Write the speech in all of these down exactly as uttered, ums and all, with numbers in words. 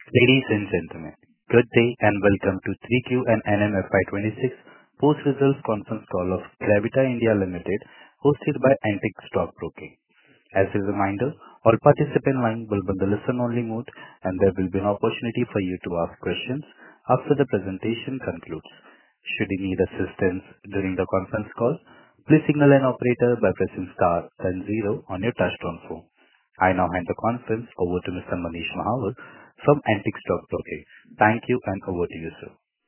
Ladies and gentlemen, good day and welcome to three Q and N M F Y twenty-six post-results conference call of Gravita India Limited, hosted by Antique Stock Broking. As a reminder, all participant lines will be in the listen-only mode, and there will be an opportunity for you to ask questions after the presentation concludes. Should you need assistance during the conference call, please signal an operator by pressing star and zero on your touchtone phone. I now hand the conference over to Mister Manish Mahawar from Antique Stock Broking. Thank you, and over to you, sir.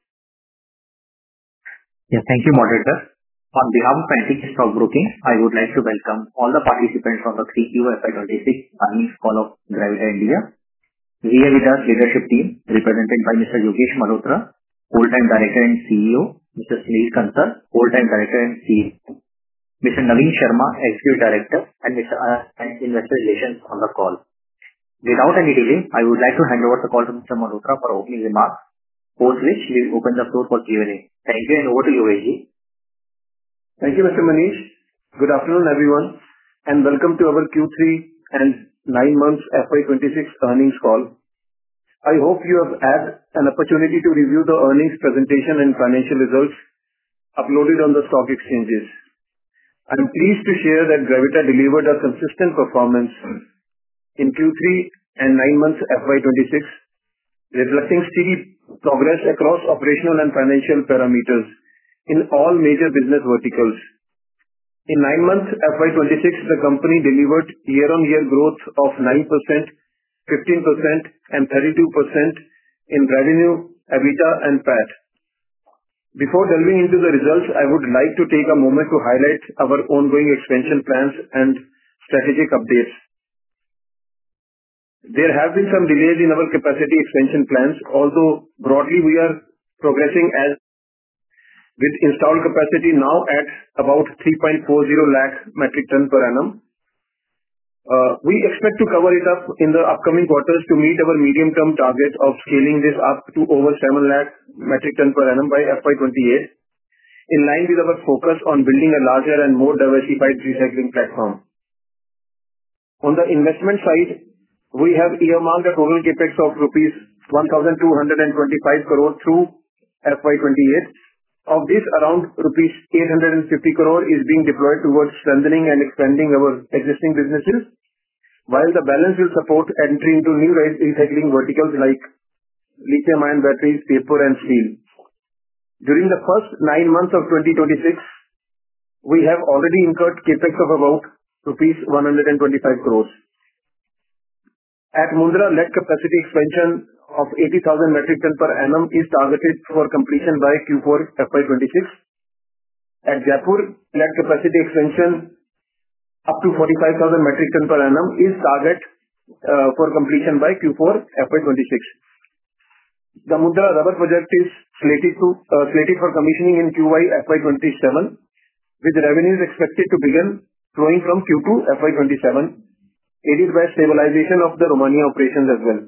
Yeah, thank you, moderator. On behalf of Antique Stock Broking, I would like to welcome all the participants on the three Q F Y twenty-six earnings call of Gravita India. We have with us leadership team represented by Mister Yogesh Malhotra, Full-time Director and C E O, Mister Sunil Kansal, Full-time Director and C E O, Mister Naveen Sharma, Executive Director, and Mister Anand, Investor Relations on the call. Without any delay, I would like to hand over the call to Mister Malhotra for opening remarks, post which we will open the floor for Q and A. Thank you, and over to you, Yogesh. Thank you, Mister Manish. Good afternoon, everyone, and welcome to our Q three and nine months F Y twenty-six earnings call. I hope you have had an opportunity to review the earnings presentation and financial results uploaded on the stock exchanges. I am pleased to share that Gravita delivered a consistent performance in Q three and nine months F Y twenty-six, reflecting steady progress across operational and financial parameters in all major business verticals. In nine months F Y twenty-six, the company delivered year-on-year growth of nine percent, fifteen percent, and thirty-two percent in revenue, EBITDA, and P A T. Before delving into the results, I would like to take a moment to highlight our ongoing expansion plans and strategic updates. There have been some delays in our capacity expansion plans, although broadly we are progressing as with installed capacity now at about three point four zero lakh metric ton per annum. Uh, we expect to cover it up in the upcoming quarters to meet our medium-term target of scaling this up to over seven lakh metric ton per annum by F Y twenty-eight, in line with our focus on building a larger and more diversified recycling platform. On the investment side, we have earmarked a total capex of rupees one thousand two hundred twenty-five crore through F Y twenty-eight. Of this, around rupees eight hundred fifty crore is being deployed towards strengthening and expanding our existing businesses, while the balance will support entry into new recycling verticals like lithium-ion batteries, paper, and steel. During the first nine months of twenty twenty-six, we have already incurred capex of about rupees one hundred twenty-five crores. At Mundra, lead capacity expansion of eighty thousand metric ton per annum is targeted for completion by Q four F Y twenty-six. At Jaipur, lead capacity expansion up to forty-five thousand metric ton per annum is target uh, for completion by Q four F Y twenty-six. The Mundra rubber project is slated to uh, slated for commissioning in Q Y F Y twenty-seven, with revenues expected to begin flowing from Q two F Y twenty-seven. Aided by stabilization of the Romania operations as well.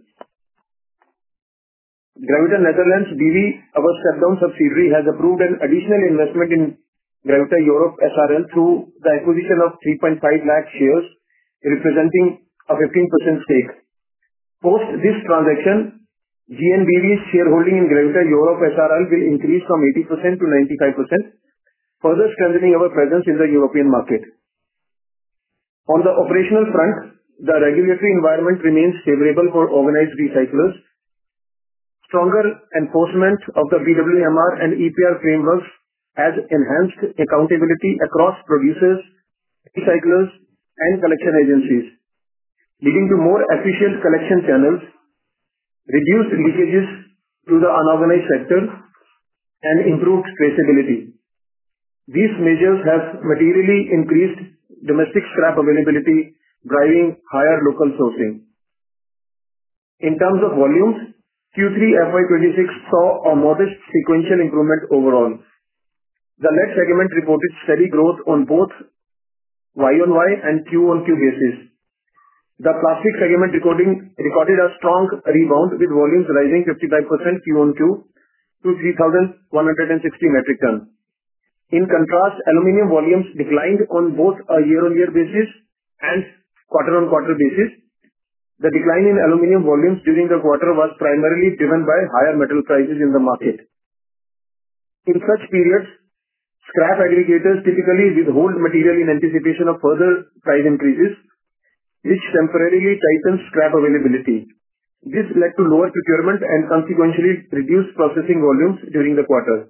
Gravita Netherlands B V, our step-down subsidiary, has approved an additional investment in Gravita Europe S R L through the acquisition of three point five lakh shares, representing a fifteen percent stake. Post this transaction, G N B V's shareholding in Gravita Europe S R L will increase from eighty percent to ninety-five percent, further strengthening our presence in the European market. On the operational front, the regulatory environment remains favorable for organized recyclers. Stronger enforcement of the B W M R and E P R frameworks has enhanced accountability across producers, recyclers, and collection agencies, leading to more efficient collection channels, reduced leakages to the unorganized sector, and improved traceability. These measures have materially increased domestic scrap availability, driving higher local sourcing. In terms of volumes, Q three F Y twenty-six saw a modest sequential improvement overall. The lead segment reported steady growth on both Y on Y and Q on Q basis. The plastic segment recording, recorded a strong rebound, with volumes rising fifty-five percent Q on Q to three thousand one hundred sixty metric ton. In contrast, aluminum volumes declined on both a year-on-year basis and quarter-on-quarter basis. The decline in aluminum volumes during the quarter was primarily driven by higher metal prices in the market. In such periods, scrap aggregators typically withhold material in anticipation of further price increases, which temporarily tightens scrap availability. This led to lower procurement and consequentially reduced processing volumes during the quarter.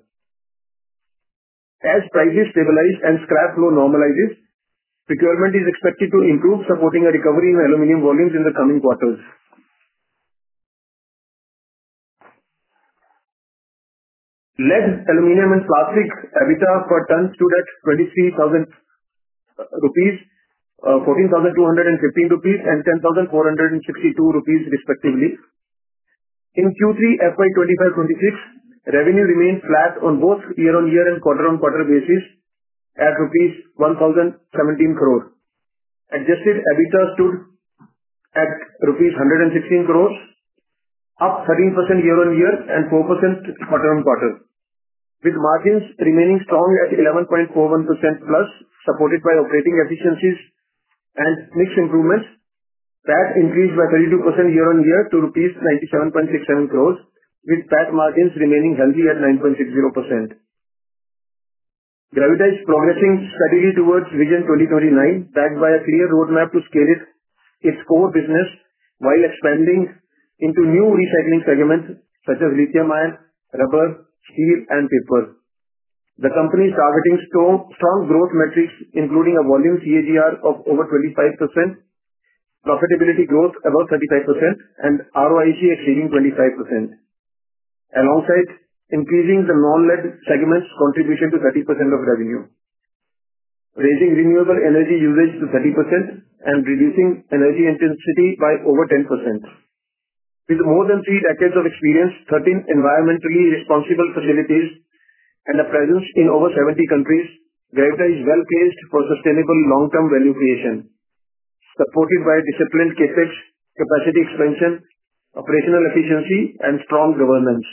As prices stabilize and scrap flow normalizes, procurement is expected to improve, supporting a recovery in aluminum volumes in the coming quarters. Lead, aluminum and plastic EBITDA per ton stood at twenty-three thousand rupees, fourteen thousand two hundred fifteen rupees and ten thousand four hundred sixty-two rupees respectively. In Q three F Y twenty-five twenty-six, revenue remained flat on both year-on-year and quarter-on-quarter basis at rupees one thousand seventeen crore. Adjusted EBITDA stood at rupees one hundred sixteen crores, up thirteen percent year-on-year and four percent quarter-on-quarter, with margins remaining strong at eleven point four one percent plus, supported by operating efficiencies and mix improvements. P A T increased by thirty-two percent year-on-year to rupees ninety-seven point six seven crores, with P A T margins remaining healthy at nine point six zero percent. Gravita is progressing steadily towards Vision twenty twenty-nine, backed by a clear roadmap to scale it, its core business while expanding into new recycling segments such as lithium-ion, rubber, steel, and paper. The company is targeting strong, strong growth metrics, including a volume C A G R of over twenty-five percent, profitability growth above thirty-five percent, and R O I C exceeding twenty-five percent, alongside increasing the non-lead segment's contribution to thirty percent of revenue, raising renewable energy usage to thirty percent, and reducing energy intensity by over ten percent. With more than three decades of experience, thirteen environmentally responsible facilities, and a presence in over seventy countries, Gravita is well placed for sustainable long-term value creation, supported by disciplined capex, capacity expansion, operational efficiency, and strong governance.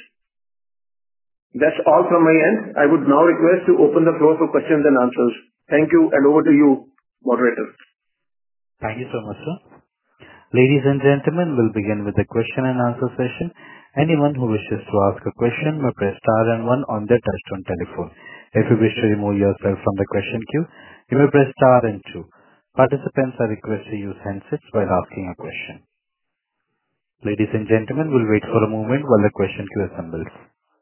That's all from my end. I would now request to open the floor for questions and answers. Thank you, and over to you, moderator. Thank you so much, sir. Ladies and gentlemen, we'll begin with the question and answer session. Anyone who wishes to ask a question may press star and one on their touchtone telephone. If you wish to remove yourself from the question queue, you may press star and two. Participants are requested to use handsets while asking a question. Ladies and gentlemen, we'll wait for a moment while the question queue assembles.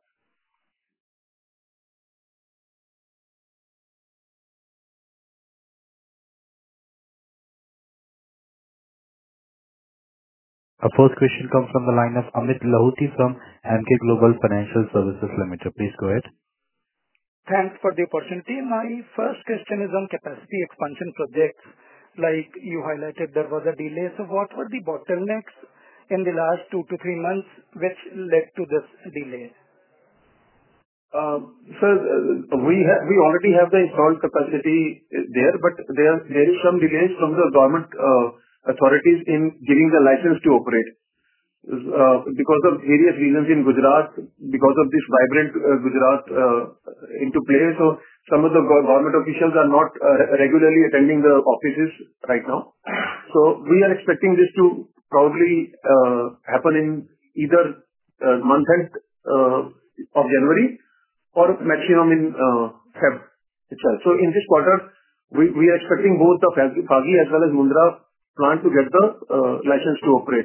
Our first question comes from the line of Amit Lahoti from Emkay Global Financial Services Limited. Please go ahead. Thanks for the opportunity. My first question is on capacity expansion projects. Like you highlighted, there was a delay. So what were the bottlenecks in the last two to three months which led to this delay? Uh, sir, uh, we have we already have the installed capacity there, but there there is some delays from the government uh, authorities in giving the license to operate. Uh, because of various reasons in Gujarat, because of this vibrant uh, Gujarat uh, into play, so some of the go- government officials are not uh, regularly attending the offices right now. So we are expecting this to probably uh, happen in either uh, month end uh, of January or maximum in uh, Feb itself. So in this quarter, we, we are expecting both the Phagi as well as Mundra plant to get the uh, license to operate.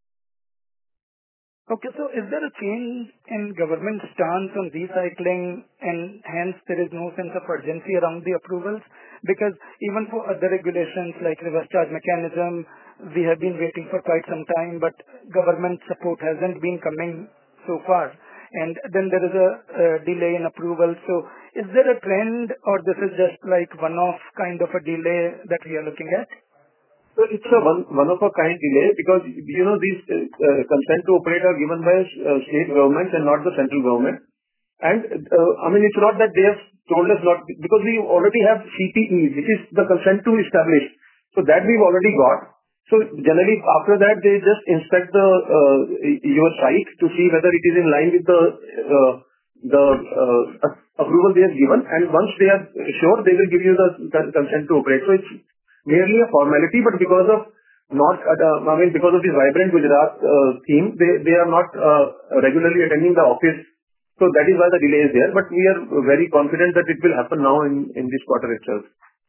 Okay, so is there a change in government stance on recycling and hence there is no sense of urgency around the approvals? Because even for other regulations like reverse charge mechanism, we have been waiting for quite some time, but government support hasn't been coming so far. And then there is a, a delay in approval. So is there a trend or this is just like one-off kind of a delay that we are looking at? So it's a one, one of a kind delay because, you know, these uh, consent to operate are given by uh, state governments and not the central government. And, uh, I mean, it's not that they have told us not, because we already have C T E, which is the consent to establish. So that we've already got. So generally after that, they just inspect the, uh, your site to see whether it is in line with the, uh, the uh, approval they have given. And once they are sure, they will give you the consent to operate. So it's merely a formality, but because of not at a, I mean, because of this Vibrant Gujarat uh, theme, they, they are not uh, regularly attending the office. So that is why the delay is there. But we are very confident that it will happen now in, in this quarter itself.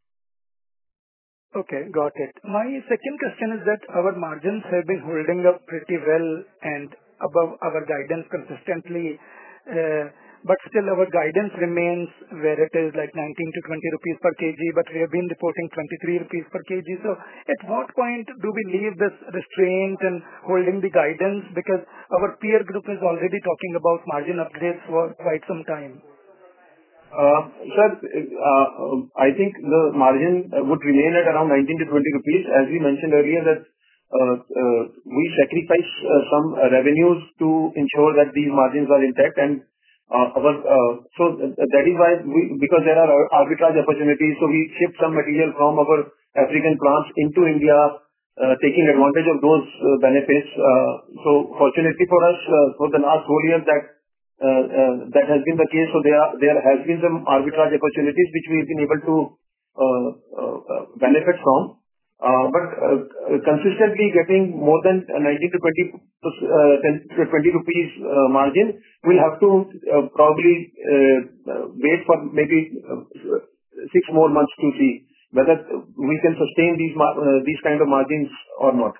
Okay, got it. My second question is that our margins have been holding up pretty well and above our guidance consistently, uh, but still our guidance remains where it is like nineteen to twenty rupees per kg, but we have been reporting twenty-three rupees per kg. So at what point do we leave this restraint and holding the guidance? Because our peer group is already talking about margin upgrades for quite some time. Uh, Sir, uh, I think the margin would remain at around nineteen to twenty rupees. As we mentioned earlier, that uh, uh, we sacrifice uh, some revenues to ensure that these margins are intact. And uh, our uh, so that is why we, because there are arbitrage opportunities, so we shift some material from our African plants into India, uh, taking advantage of those uh, benefits. Uh, So fortunately for us, uh, for the last whole year, that Uh, uh, that has been the case. So there are, there has been some arbitrage opportunities which we've been able to uh, uh, uh, benefit from. Uh, But uh, uh, consistently getting more than nineteen to twenty uh, ten to twenty rupees uh, margin, we'll have to uh, probably uh, uh, wait for maybe uh, six more months to see whether we can sustain these mar- uh, these kind of margins or not.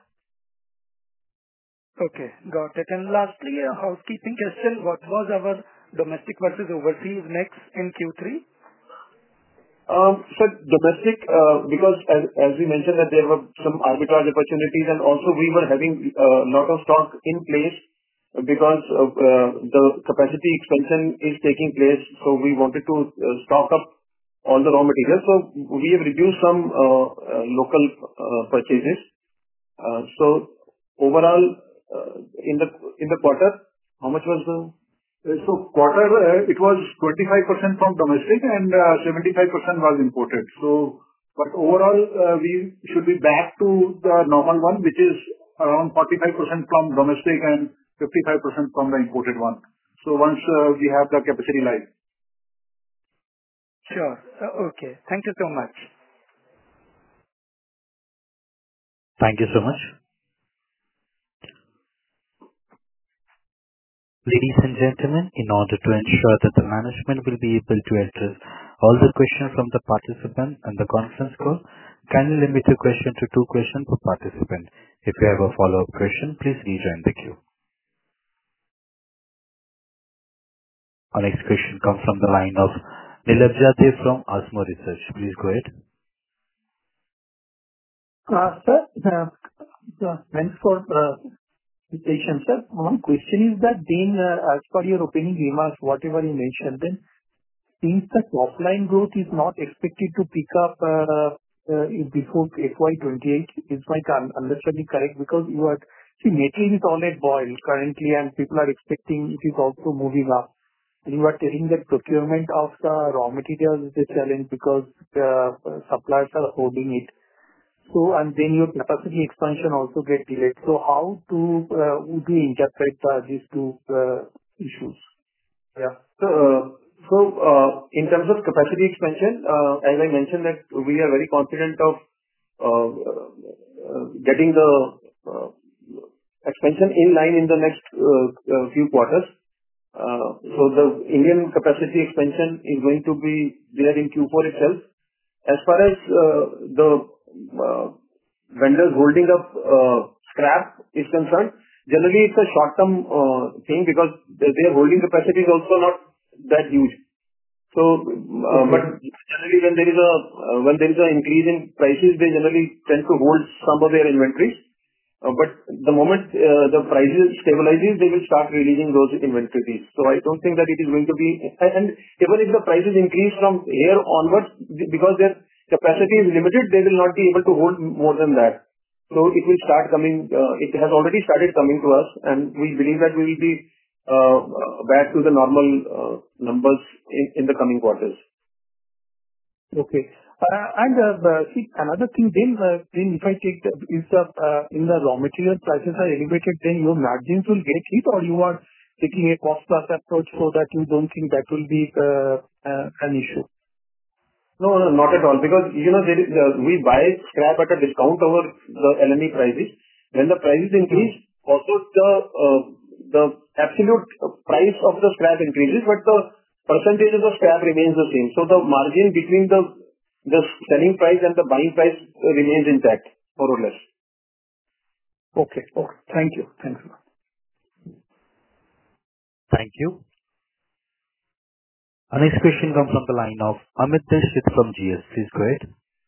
Okay, got it. And lastly, a housekeeping question. What was our domestic versus overseas mix in Q three? Um, So domestic, uh, because as as we mentioned that there were some arbitrage opportunities, and also we were having a lot of stock in place because of uh, the capacity expansion is taking place, so we wanted to uh, stock up all the raw materials. So we have reduced some uh, uh, local uh, purchases. Uh, So overall, uh, in the in the quarter, how much was the... Uh, So quarter, uh, it was twenty-five percent from domestic and uh, seventy-five percent was imported. So, but overall, uh, we should be back to the normal one, which is around forty-five percent from domestic and fifty-five percent from the imported one. So once uh, we have the capacity live. Sure. Uh, Okay. Thank you so much. Thank you so much. Ladies and gentlemen, in order to ensure that the management will be able to address all the questions from the participant and the conference call, kindly limit your question to two questions per participant. If you have a follow-up question, please rejoin the queue. Our next question comes from the line of Nilabja Dev from Asmo Research. Please go ahead. Uh, Sir, uh, uh, thanks for uh, the patient, sir. One question is that then, uh, as per your opening remarks, whatever you mentioned, then since the top line growth is not expected to pick up uh, uh, before F Y twenty-eight, is my con- understanding correct? Because you are, see, material is all at boil currently, and people are expecting it is also moving up. And you are telling that procurement of the raw materials is a challenge because the uh, suppliers are holding it. So, and then your capacity expansion also get delayed. So how to, uh, would you interpret uh, these two uh, issues? Yeah. So, uh, so uh, in terms of capacity expansion, uh, as I mentioned, that we are very confident of uh, uh, getting the uh, expansion in line in the next uh, uh, few quarters. Uh, So the Indian capacity expansion is going to be there in Q four itself. As far as uh, the uh, vendors holding up uh, scrap is concerned, generally it's a short-term uh, thing because their their holding capacity is also not that huge. So, uh, but generally when there is a uh, when there is an increase in prices, they generally tend to hold some of their inventories. Uh, But the moment uh, the prices stabilizes, they will start releasing those inventories. So I don't think that it is going to be... And and even if the prices increase from here onwards, be- because their capacity is limited, they will not be able to hold more than that. So it will start coming, uh, it has already started coming to us, and we believe that we will be uh, uh, back to the normal uh, numbers in in the coming quarters. Okay. Uh, And uh, uh, see, another thing then, uh, then if I take the, is the, uh, in the raw material prices are elevated, then your margins will get hit, or you are taking a cost plus approach so that you don't think that will be uh, uh, an issue? No, no, not at all. Because, you know, there is, uh, we buy scrap at a discount over the L M E prices. When the prices increase, also the uh, the absolute price of the scrap increases, but the percentage of the scrap remains the same. So the margin between the the selling price and the buying price uh, remains intact, more or less. Okay. Okay. Thank you. Thanks a lot. Thank you. Our next question comes from the line of Amit Dixit from G S. Please go ahead.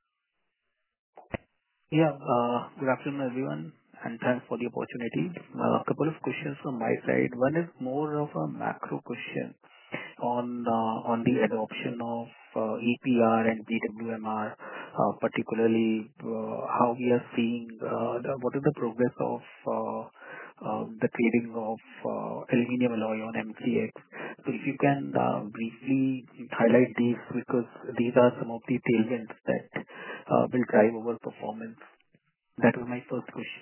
Yeah. uh, Good afternoon, everyone, and thanks for the opportunity. A couple of questions from my side. One is more of a macro question on uh, on the adoption of uh, E P R and B W M R, uh, particularly uh, how we are seeing uh, the- what is the progress of uh, uh, the trading of uh, aluminum alloy on M C X. So If you can uh, briefly highlight these, because these are some of the tailwinds that uh, will drive our performance. That was my first question.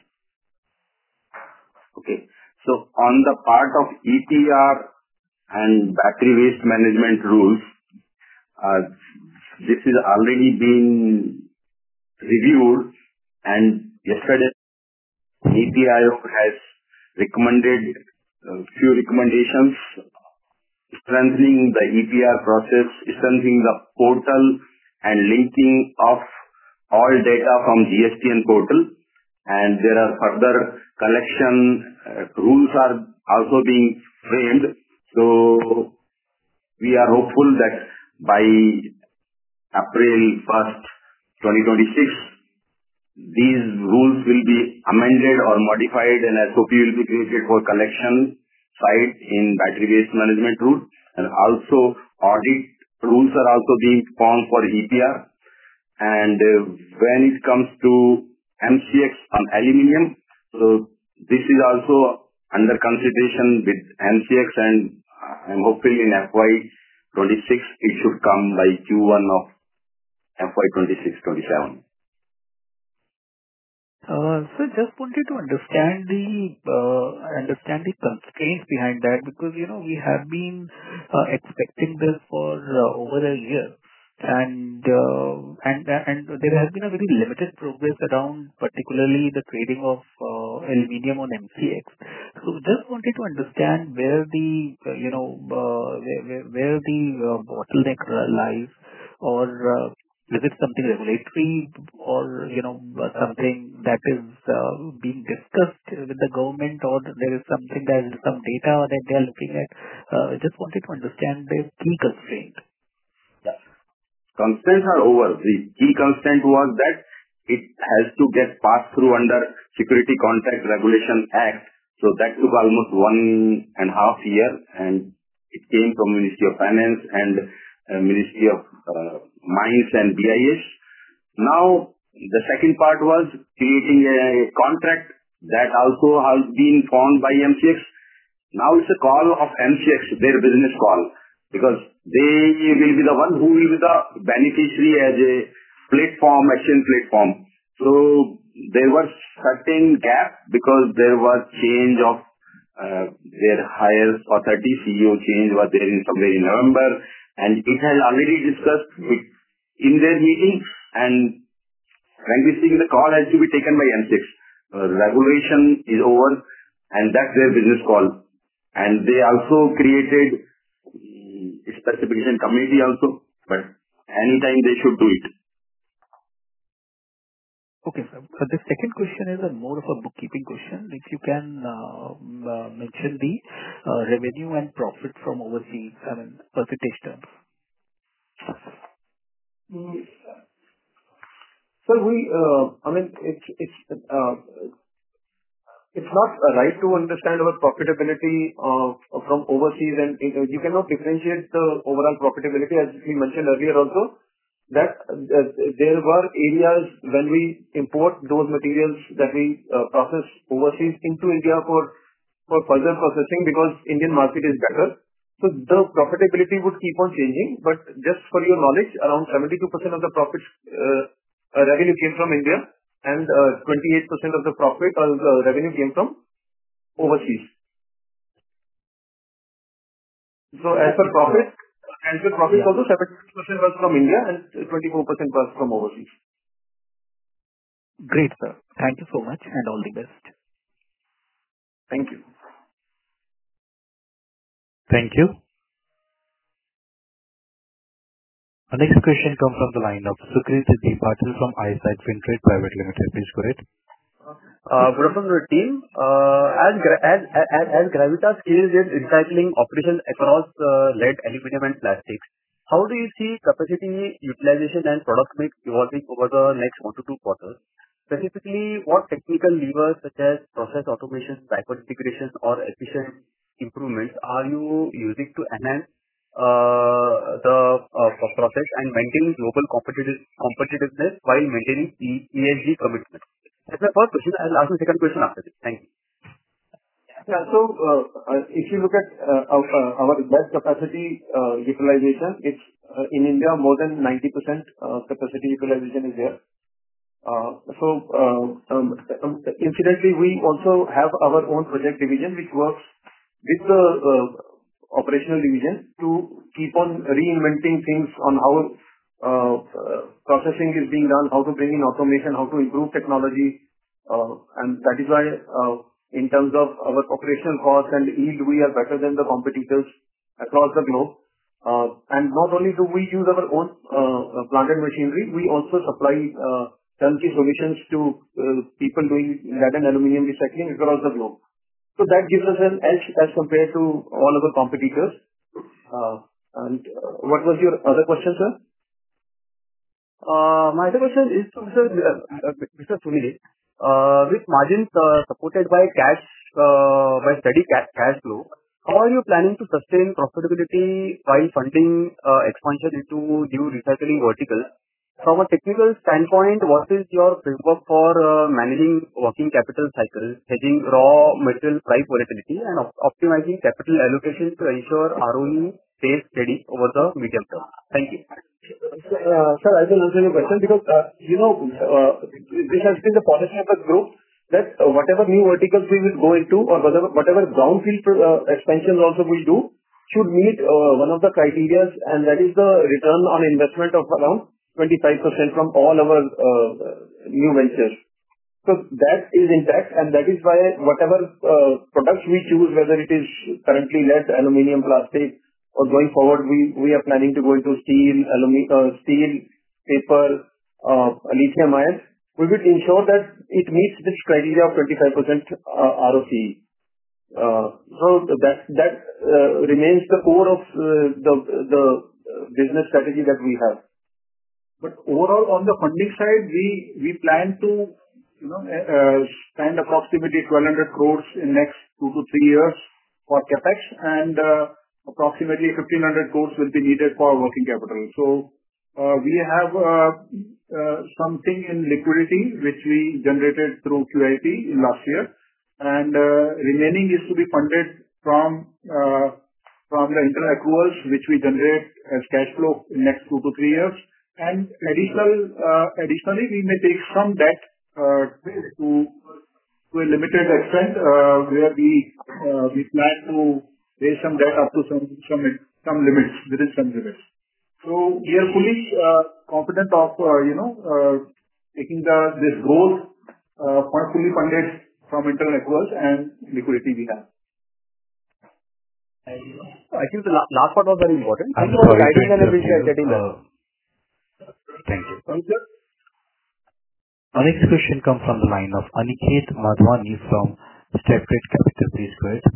Okay. So on the part of E P R and battery waste management rules, uh, this is already been reviewed, and yesterday NITI Aayog has recommended a few recommendations strengthening the E P R process, strengthening the portal, and linking of all data from G S T N portal. And there are further collection uh, rules are also being framed. So we are hopeful that by April first, twenty twenty-six, these rules will be amended or modified, and S O P will be created for collection side in battery waste management rule, and also audit rules are also being formed for E P R. And uh, when it comes to M C X on aluminium, so this is also under consideration with M C X, and I'm hopeful in F Y twenty-six it should come by Q one of F Y twenty-six twenty-seven. Uh, So just wanted to understand the uh, understand the constraints behind that, because, you know, we have been uh, expecting this for uh, over a year, and uh, and and there has been a very limited progress around particularly the trading of uh, aluminum on M C X. So just wanted to understand where the, uh, you know, uh, where where where the uh, bottleneck lies, or uh, is it something regulatory, or, you know, uh, something that is uh, being discussed with the government, or there is something that is some data that they are looking at? Uh, Just wanted to understand the key constraint. Yeah. Constraints are over. The key constraint was that it has to get passed through under Security Contract Regulation Act. So that took almost one and a half year, and it came from Ministry of Finance and uh, Ministry of uh, Mines and B I S. Now, the second part was creating a contract that also has been formed by M C X. Now it's a call of M C X, their business call, because they will be the one who will be the beneficiary as a platform, exchange platform. So there was certain gap because there was change of uh, their higher authority, C E O change was there in somewhere in November, and it has already discussed with, in their meeting, and when we see the call has to be taken by M C X. Uh, regulation is over, and that's their business call. And they also created um, a specification committee also, but anytime they should do it. Okay, sir. Uh, The second question is a more of a bookkeeping question. If you can uh, m- uh, mention the uh, revenue and profit from overseas, I mean, percentage terms. Mm. So we, uh, I mean, it's it's uh, it's not uh, right to understand our profitability uh, from overseas, and uh, you cannot differentiate the overall profitability, as we mentioned earlier also, that uh, there were areas when we import those materials that we uh, process overseas into India for for further processing, because Indian market is better. So the profitability would keep on changing. But just for your knowledge, around seventy-two percent of the profits uh, uh, revenue came from India, and uh, twenty-eight percent of the profit or the revenue came from overseas. So as per profit, And the profit also seventy percent was from India and twenty-four percent was from overseas. Great, sir. Thank you so much and all the best. Thank you. Thank you. Our next question comes from the line of Sukrit Patil from Eyesight Fintrade Private Limited. Please go ahead. Good afternoon, team. As Gravita scales its recycling operations across lead, aluminum, and plastics, how do you see capacity utilization and product mix evolving over the next one to two quarters? Specifically, what technical levers such as process automation, backward integration, or efficient improvements are you using to enhance the process and maintain global competitiveness while maintaining E S G commitments? That's my first question. I'll ask the second question after this. Thank you. Yeah. So if you look at our lead capacity utilization, it's in India more than ninety percent capacity utilization is there. So incidentally, we also have our own project division which works with the operational division to keep on reinventing things on how processing is being done, how to bring in automation, how to improve technology. And that is why in terms of our operational cost and yield, we are better than the competitors across the globe. And not only do we use our own plant and machinery, we also supply turnkey solutions to people doing lead and aluminum recycling across the globe. So that gives us an edge as compared to all our competitors. And what was your other question, sir? My other question is to Mister Sunil. With margins supported by cash, by steady cash flow, how are you planning to sustain profitability while funding expansion into new recycling verticals? From a technical standpoint, what is your framework for managing working capital cycles, hedging raw material price volatility, and optimizing capital allocation to ensure R O E stays steady over the medium term? Thank you. Sir, I will answer your question because this has been the policy of the group that whatever new verticals we will go into or whatever brownfield expansions also we do should meet one of the criteria, and that is the return on investment of around twenty-five percent from all our new ventures. So that is intact, and that is why whatever products we choose, whether it is currently lead, aluminum, plastic, or going forward, we, we are planning to go into steel, aluminum, steel, paper, lithium ion, we will ensure that it meets this criteria of twenty-five percent R O C E. So that that remains the core of the the business strategy that we have. But overall, on the funding side, we we plan to you know uh, spend approximately twelve hundred crores in next two to three years for capex, and uh, approximately fifteen hundred crores will be needed for working capital. So uh, we have uh, uh, something in liquidity which we generated through Q I P in last year, and uh, remaining is to be funded from uh, from the internal accruals which we generate as cash flow in next two to three years. And additional, uh, additionally, we may take some debt uh, to to a limited extent, uh, where we uh, we plan to raise some debt up to some some some limits, within some limits. So we are fully uh, confident of uh, you know uh, taking the this growth uh, fully funded from internal accruals and liquidity we have. I think the last part was very important. I'm sorry to interrupt getting you. that. Uh, Thank you. Thank you. Our next question comes from the line of Aniket Madhwani from StepTrade Capital. Please go ahead.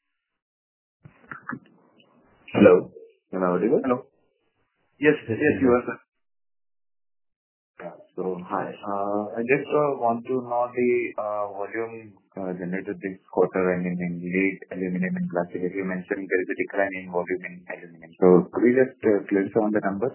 Hello. Am I audible? Hello. Yes, yes, yes, you are, sir. Yeah. So, hi. Uh, I just uh, want to know the uh, volume uh, generated this quarter, I mean, in lead, aluminum, and plastic. As you mentioned, there is a decline in volume in aluminum. So, could we just uh, clarify on the numbers?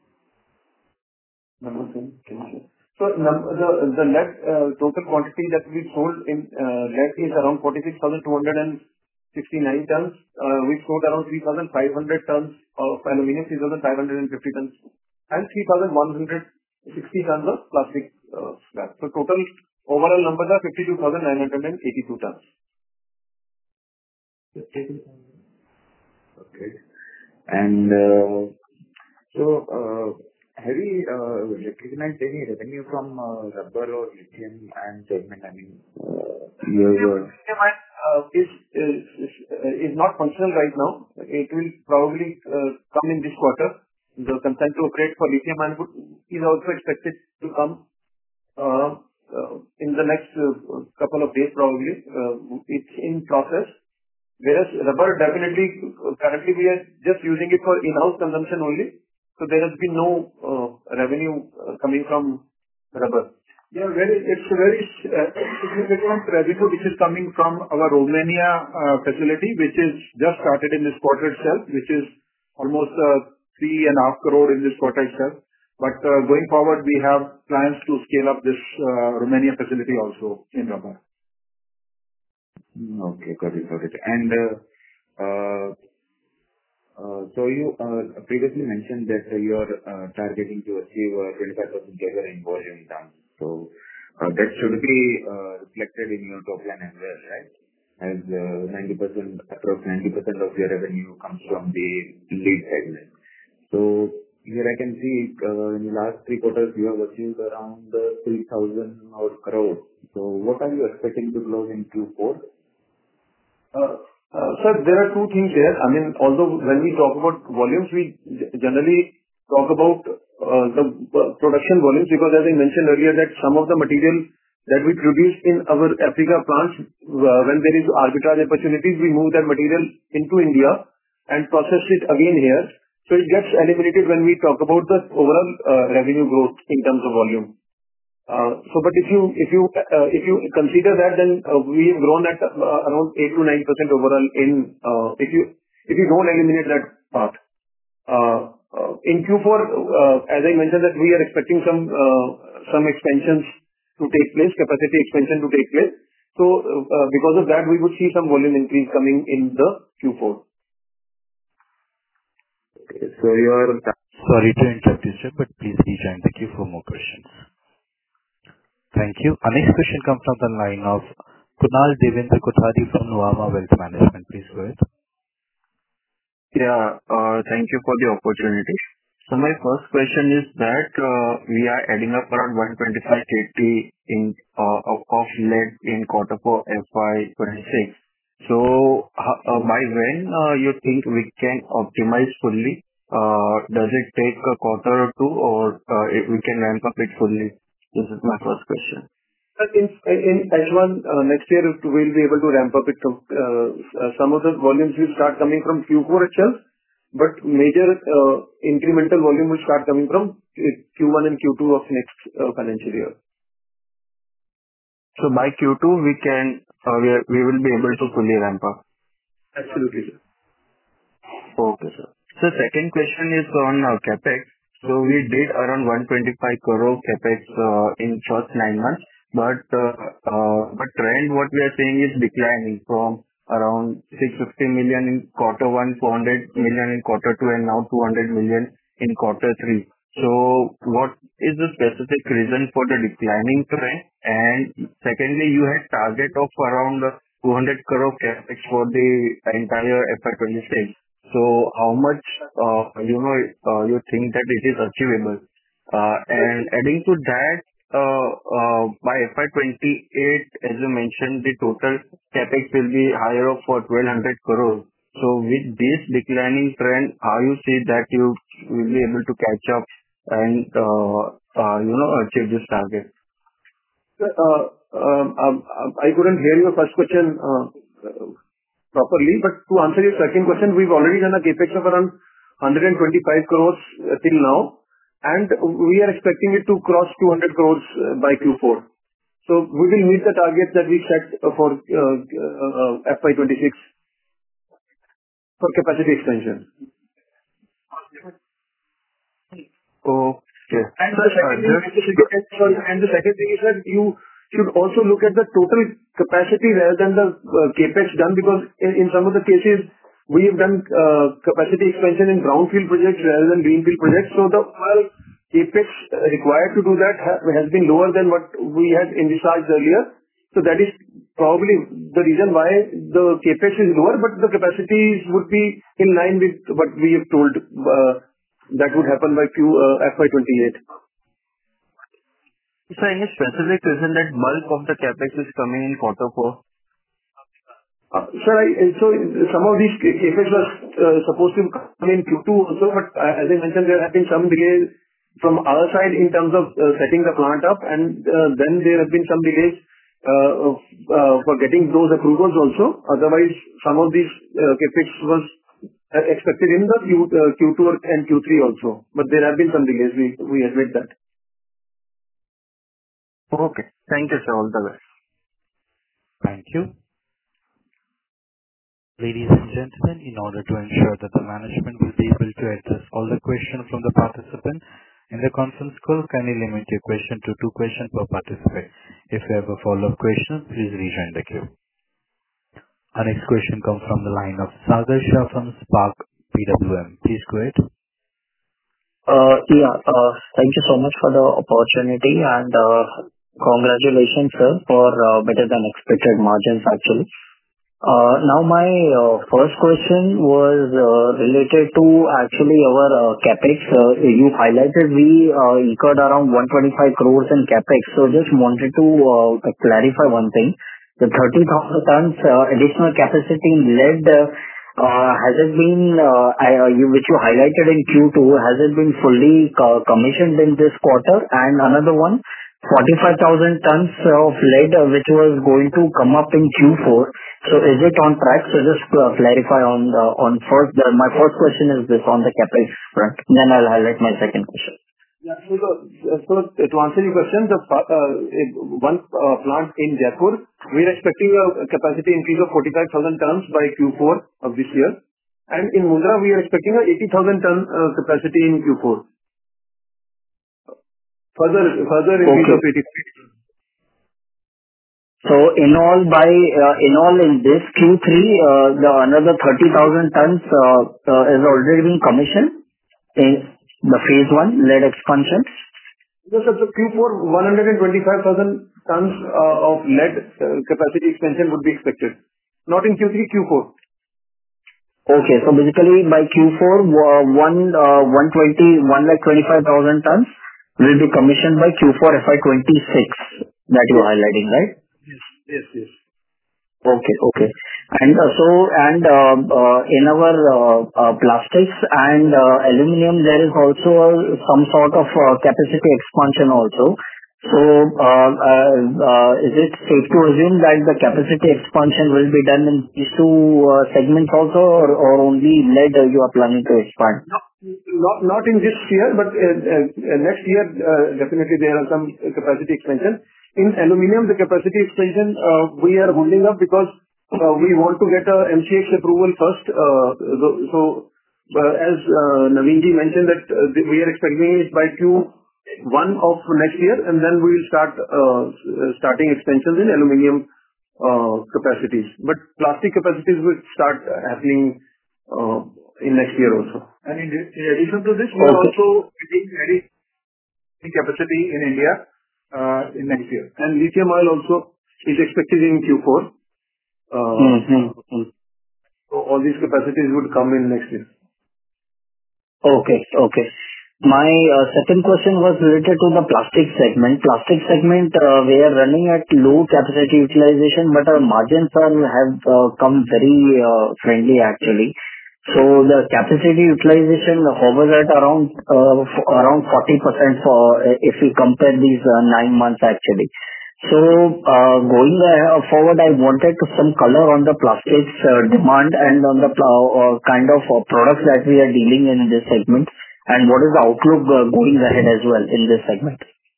Numbers in, can you share? So num the the lead uh, total quantity that we sold in uh, lead is around forty-six thousand two hundred sixty-nine tons. Uh, we sold around three thousand five hundred tons of aluminum, three thousand five hundred fifty tons, and three thousand one hundred sixty tons of plastic uh, scrap. So total overall numbers are fifty-two thousand nine hundred eighty-two tons. Okay. And uh, so, uh, have you uh, recognized any revenue from uh, rubber or lithium-ion segment? I mean, uh, your your- Lithium-ion uh, is is is uh, is not functional right now. It will probably uh, come in this quarter. The consent to operate for lithium-ion would- is also expected to come uh, uh, in the next uh, couple of days, probably. Uh, It's in process. Whereas rubber, definitely, uh, currently we are just using it for in-house consumption only. So there has been no uh, revenue uh, coming from rubber. Yeah, very, it's a very uh, significant revenue which is coming from our Romania uh, facility, which is just started in this quarter itself, which is almost uh, three and a half crore in this quarter itself. But uh, going forward, we have plans to scale up this uh, Romania facility also in rubber. Hmm, Okay, got it. Got it. And uh, uh, uh, so you uh, previously mentioned that uh, you are uh, targeting to achieve uh, twenty-five percent C A G R in volume terms. So uh, that should be uh, reflected in your top line as well, right? As uh, ninety percent, approx ninety percent of your revenue comes from the lead segment. So here I can see uh, in the last three quarters, you have achieved around uh, three thousand or crore. So what are you expecting to close in Q four? Uh, uh, Sir, there are two things here. I mean, although when we talk about volumes, we g- generally talk about uh, the uh, production volumes, because as I mentioned earlier, that some of the material that we produce in our Africa plants, uh, when there is arbitrage opportunities, we move that material into India and process it again here. So it gets eliminated when we talk about the overall uh, revenue growth in terms of volume. Uh, So, but if you if you uh, if you consider that, then uh, we have grown at uh, around eight to nine percent overall in uh, if you if you don't eliminate that part. Uh, uh, In Q four, uh, as I mentioned, that we are expecting some uh, some expansions to take place, capacity expansion to take place. So, uh, uh, because of that, we would see some volume increase coming in the Q four. Okay, so your Sorry to interrupt you, sir, but please rejoin the queue for more questions. Thank you. Our next question comes from the line of Kunal Devendra Kothari from Nuvama Wealth Management. Please go ahead. Yeah, uh, thank you for the opportunity. So my first question is that uh, we are adding up around one twenty-five K T in uh, of of lead in quarter four F Y twenty-six. So ho- uh, by when uh, you think we can optimize fully? Uh, Does it take a quarter or two, or uh, it- we can ramp up it fully? This is my first question. But In in H one uh, next year, it- we'll be able to ramp up it. to, uh, uh, Some of the volumes will start coming from Q four itself, but major uh, incremental volume will start coming from uh, Q one and Q two of next uh, financial year. So by Q two, we can, uh, we are- we will be able to fully ramp up. Absolutely, sir. Okay, sir. So second question is on uh, CapEx. So we did around one twenty-five crore CapEx uh, in first nine months, but uh, uh, but trend, what we are seeing is declining from around six hundred fifty million in quarter one, four hundred million in quarter two, and now two hundred million in quarter three. So what is the specific reason for the declining trend? And secondly, you had target of around uh, two hundred crore CapEx for the entire F Y twenty-six. So how much, uh, you know, uh, you think that it is achievable? Uh, And adding to that, uh, uh, by F Y twenty-eight, as you mentioned, the total CapEx will be higher of for twelve hundred crore. So with this declining trend, how you see that you will be able to catch up and, uh, uh, you know, achieve this target? Sir, uh, um, um, um, I couldn't hear your first question uh, uh, properly, but to answer your second question, we've already done a CapEx of around one hundred twenty-five crores uh, till now, and we are expecting it to cross two hundred crores uh, by Q four. So we will meet the targets that we set uh, for uh, uh, F Y twenty-six for capacity expansion. Okay. And the second thing, Uh, and the second, and sorry, and the second thing is that you should also look at the total capacity rather than the uh, CapEx done, because in in some of the cases, we have done uh, capacity expansion in brownfield projects rather than greenfield projects. So the overall CapEx uh, required to do that ha- has been lower than what we had envisaged earlier. So that is probably the reason why the CapEx is lower, but the capacities would be in line with what we have told that would happen by F Y twenty-eight. Sir, any specific reason that bulk of the CapEx is coming in quarter four? Sir, some of these CapEx was supposed to come in Q two also, but as I mentioned, there have been some delays from our side in terms of setting the plant up, and then there have been some delays for getting those approvals also. Otherwise, some of these CapEx was expected in the Q two and Q three also, but there have been some delays. We admit that. Okay. Thank you, sir. All the best. Thank you. Ladies and gentlemen, in order to ensure that the management will be able to address all the questions from the participant in the conference call, kindly limit your question to two questions per participant. If you have a follow-up question, please rejoin the queue. Our next question comes from the line of Sagar Shah from Spark P W M. Please go ahead. Uh, yeah, uh, thank you so much for the opportunity, and uh, congratulations, sir, for uh, better than expected margins actually. Uh, now my uh, first question was uh, related to actually our uh, capex. Uh, you highlighted we uh, incurred around one hundred twenty-five crores in capex. So just wanted to uh, clarify one thing. The thirty thousand tons uh, additional capacity in lead, uh, uh, has it been, uh, uh, you, which you highlighted in Q two, has it been fully co- commissioned in this quarter? And another one, forty-five thousand tons of lead uh, which was going to come up in Q four. So is it on track? So just uh, clarify on the, on first, the, my first question is this on the capex front. Then I'll highlight my second question. Yeah. So, the, so to answer your question, the uh, one uh, plant in Jaipur, we are expecting a capacity increase of forty-five thousand tons by Q four of this year. And in Mundra, we are expecting a eighty thousand ton uh, capacity in Q four. Further, further increase Okay. of eighty. So in all by, uh, in all in this Q three, uh, the another thirty thousand tons uh, uh, is already being commissioned in the phase one lead expansion. Yes, sir. So Q four, one hundred twenty-five thousand tons uh, of lead uh, capacity expansion would be expected. Not in Q three, Q four. Okay. So basically by Q four, uh, one, uh, one twenty, one lakh twenty-five thousand tons will be commissioned by Q four F Y twenty-six that you're highlighting, right? Yes, yes, yes. Okay, okay. And uh, so, and uh, uh, in our uh, uh, plastics and uh, aluminum, there is also uh, some sort of uh, capacity expansion also. So, uh, uh, uh, is it safe to assume that the capacity expansion will be done in these two uh, segments also, or, or only lead uh, you are planning to expand? No, not not in this year, but uh, uh, next year uh, definitely there are some capacity expansion. In aluminum, the capacity expansion uh, we are holding up because uh, we want to get a M C X approval first. Uh, so, so uh, as uh, Naveenji mentioned that uh, we are expecting it by Q one of next year, and then we will start uh, starting expansions in aluminum uh, capacities. But plastic capacities will start happening uh, in next year also. And in, in addition to this, we are also getting ready capacity in India uh, in next year. And lithium oil also is expected in Q four. Uh, Mm-hmm. So all these capacities would come in next year. Okay, okay. My uh, second question was related to the plastic segment. Plastic segment, uh, we are running at low capacity utilization, but our margins are have uh, come very uh, friendly actually. So the capacity utilization hovers at around uh, f- around forty percent for uh, if we compare these uh, nine months actually. So uh, going uh, forward, I wanted to some color on the plastics uh, demand and on the pl- uh, kind of uh, products that we are dealing in this segment, and what is the outlook uh, going ahead as well in this segment.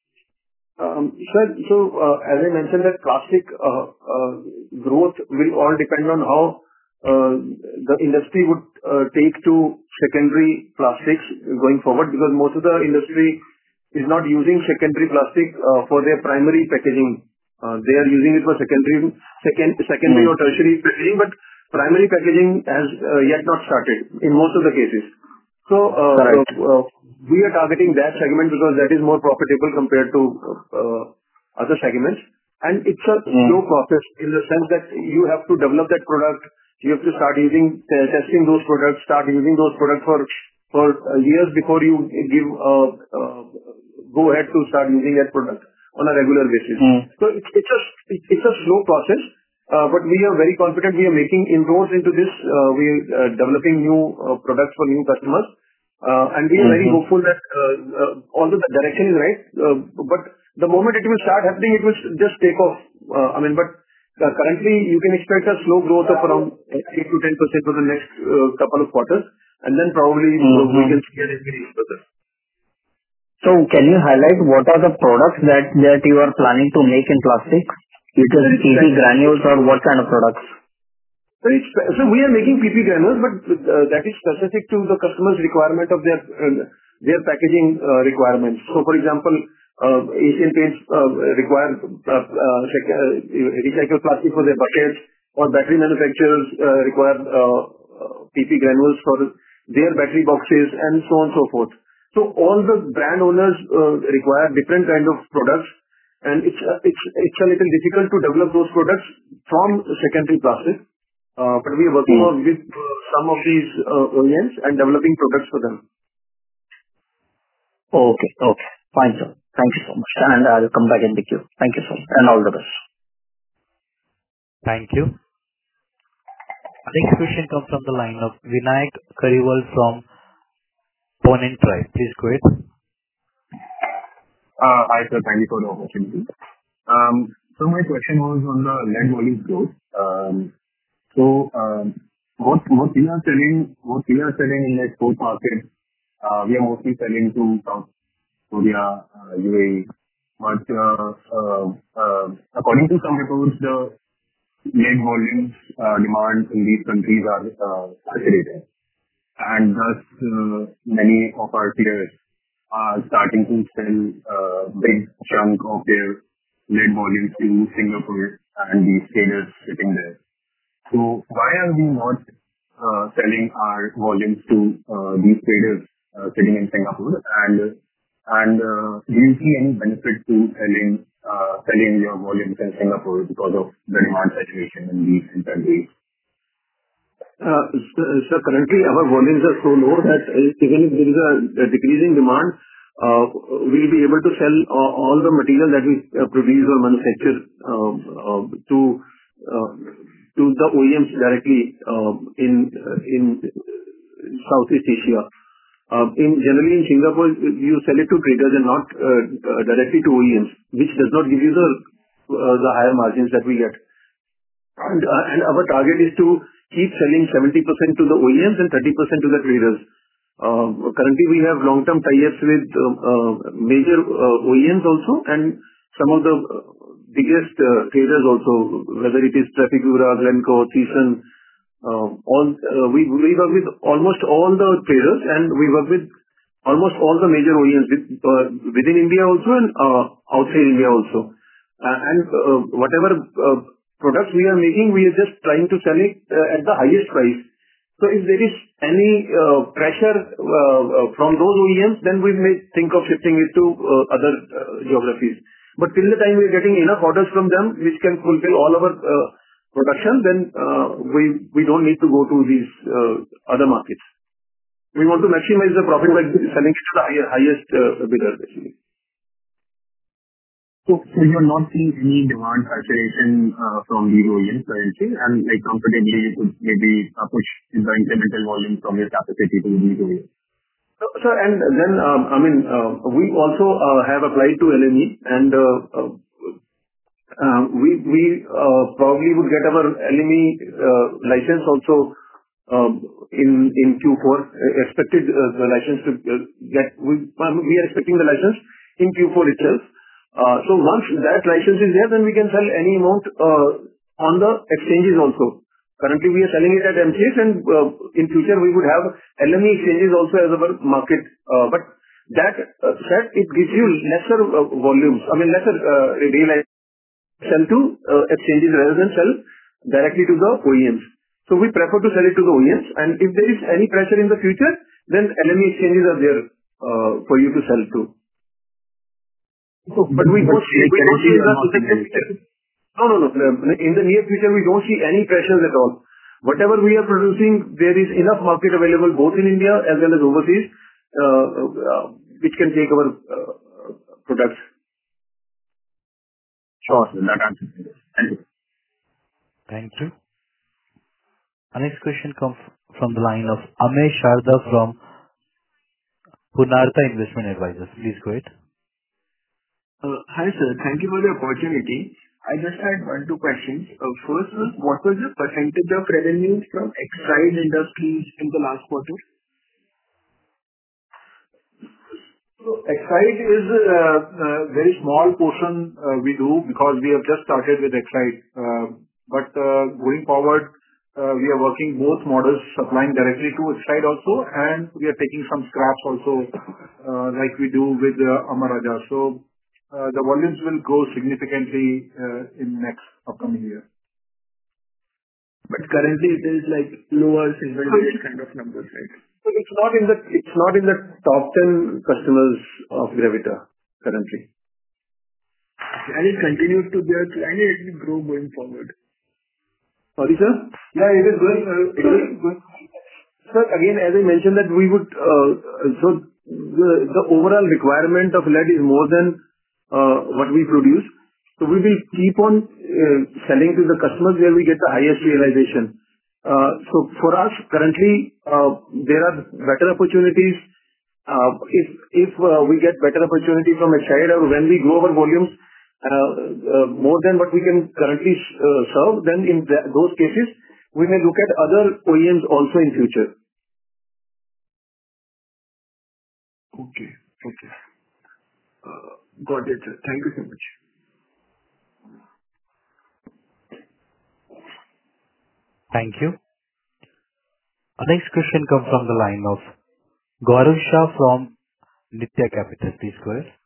Um, Sir, so uh, as I mentioned that plastic uh, uh, growth will all depend on how uh, the industry would uh, take to secondary plastics going forward, because most of the industry is not using secondary plastic uh, for their primary packaging. Uh, They are using it for secondary second secondary or tertiary packaging, but primary packaging has uh, yet not started in most of the cases. So uh, Correct. uh, we are targeting that segment because that is more profitable compared to uh, other segments. And it's a slow process in the sense that you have to develop that product. You have to start using, uh, testing those products, start using those products for, for uh, years before you give, uh, uh, go ahead to start using that product on a regular basis. Mm. So it's, it's a, it's a slow process, uh, but we are very confident we are making inroads into this. Uh, we are uh, developing new uh, products for new customers. Uh, and we are mm-hmm. very hopeful that, uh, uh, although the direction is right, uh, but the moment it will start happening, it will just take off. Uh, I mean, but Uh, currently, you can expect a slow growth of around eight to ten percent for the next uh, couple of quarters, and then probably mm-hmm. uh, we can see an increase further. So can you highlight what are the products that, that you are planning to make in plastic? It is P P granules or what kind of products? So, it's, so we are making P P granules, but uh, that is specific to the customer's requirement of their uh, their packaging uh, requirements. So, for example, Uh, Asian Paints uh, require uh, uh, recycled plastic for their buckets, or battery manufacturers uh, require uh, uh, P P granules for their battery boxes, and so on and so forth. So all the brand owners uh, require different kind of products, and it's uh, it's it's a little difficult to develop those products from secondary plastic. Uh, but we are working on with uh, some of these uh, O E Ms and developing products for them. Okay, okay, fine, sir. Thank you so much. And I'll come back in the queue. Thank you so much. And all the best. Thank you. Next question comes from the line of Vinayak Kariwal from Ponent Tribe. Please go ahead. Uh, hi, sir. Thank you for the opportunity. Um, so my question was on the lead volume growth. Um, so um, what what we are selling, what we are selling in the export market, uh, we are mostly selling to South Korea, uh, U A E. But uh, uh, uh, according to some reports, the lead volumes uh, demand in these countries are uh, saturated, and thus uh, many of our peers are starting to sell a uh, big chunk of their lead volumes to Singapore and these traders sitting there. So why are we not uh, selling our volumes to uh, these traders uh, sitting in Singapore? And And uh, do you see any benefit to selling uh, selling your volumes in Singapore because of the demand saturation in these countries? Uh, so, so currently our volumes are so low that even if there is a, a decreasing demand, uh, we'll be able to sell uh, all the material that we uh, produce or manufacture uh, uh, to uh, to the O E Ms directly uh, in uh, in Southeast Asia. Uh, in generally in Singapore, you sell it to traders and not uh, uh, directly to O E Ms, which does not give you the uh, the higher margins that we get. And, uh, and our target is to keep selling seventy percent to the O E Ms and thirty percent to the traders. Uh, currently, we have long-term tie-ups with uh, uh, major uh, O E Ms also, and some of the biggest uh, traders also, whether it is Trafigura, Glencore, Thiessen. Uh, all uh, we we work with almost all the traders, and we work with almost all the major O E Ms with, uh, within India also and uh, outside India also. Uh, and uh, whatever uh, products we are making, we are just trying to sell it uh, at the highest price. So if there is any uh, pressure uh, uh, from those O E Ms, then we may think of shifting it to uh, other uh, geographies. But till the time we are getting enough orders from them, which can fulfill all our uh, production, then uh, we we don't need to go to these uh, other markets. We want to maximize the profit by selling it to the higher, highest uh, bidder, basically. So, so you're not seeing any demand saturation uh, from these O E Ms currently, and like comfortably you could maybe uh, push the incremental volume from your capacity to these O E Ms. So, so and then um, I mean uh, we also uh, have applied to L M E, and uh, uh, Uh, we we uh, probably would get our L M E uh, license also um, in in Q four. Uh, expected uh, the license to uh, get. We um, we are expecting the license in Q four itself. Uh, so once that license is there, then we can sell any amount uh, on the exchanges also. Currently, we are selling it at M C X, and uh, in future we would have L M E exchanges also as our market. Uh, but that uh, said, it gives you lesser uh, volumes. I mean lesser uh, realization. Sell to uh, exchanges rather than sell directly to the O E Ms. So we prefer to sell it to the O E Ms, and if there is any pressure in the future, then L M E exchanges are there uh, for you to sell to. But we don't see Currently, you are not seeing any pressure. No, no, no. In the near future, we don't see any pressures at all. Whatever we are producing, there is enough market available both in India as well as overseas, uh, uh, which can take our uh, products. Sure, sir. That answers it. Thank you. Thank you. Our next question comes from the line of Amey Sharda from Purnartha Investment Advisors. Please go ahead. Uh, Hi, sir. Thank you for the opportunity. I just had one, two questions. Uh, First was, what was the percentage of revenues from Exide Industries in the last quarter? Exide is a very small portion we do because we have just started with Exide. But going forward, we are working both models, supplying directly to Exide also, and we are taking some scraps also, like we do with Amara Raja. So the volumes will grow significantly in next upcoming year. But currently it is like lower single digit kind of numbers, right? It's not in the it's not in the top ten customers of Gravita currently. And it continues to be a client, it will grow going forward. Sorry, sir? Yeah, it is going. Uh, it is going. Sir, again, as I mentioned that we would, uh, so the, the overall requirement of lead is more than uh, what we produce. So we will keep on uh, selling to the customers where we get the highest realization. Uh, so for us currently, uh, there are better opportunities. Uh, if if uh, we get better opportunity from Exide or when we grow our volumes uh, uh, more than what we can currently uh, serve, then in th- those cases, we may look at other O E Ms also in future. Okay. Okay. Uh, Got it, sir. Thank you so much. Thank you. Our next question comes from the line of Gaurav Shah from Nitya Capital. Please go ahead.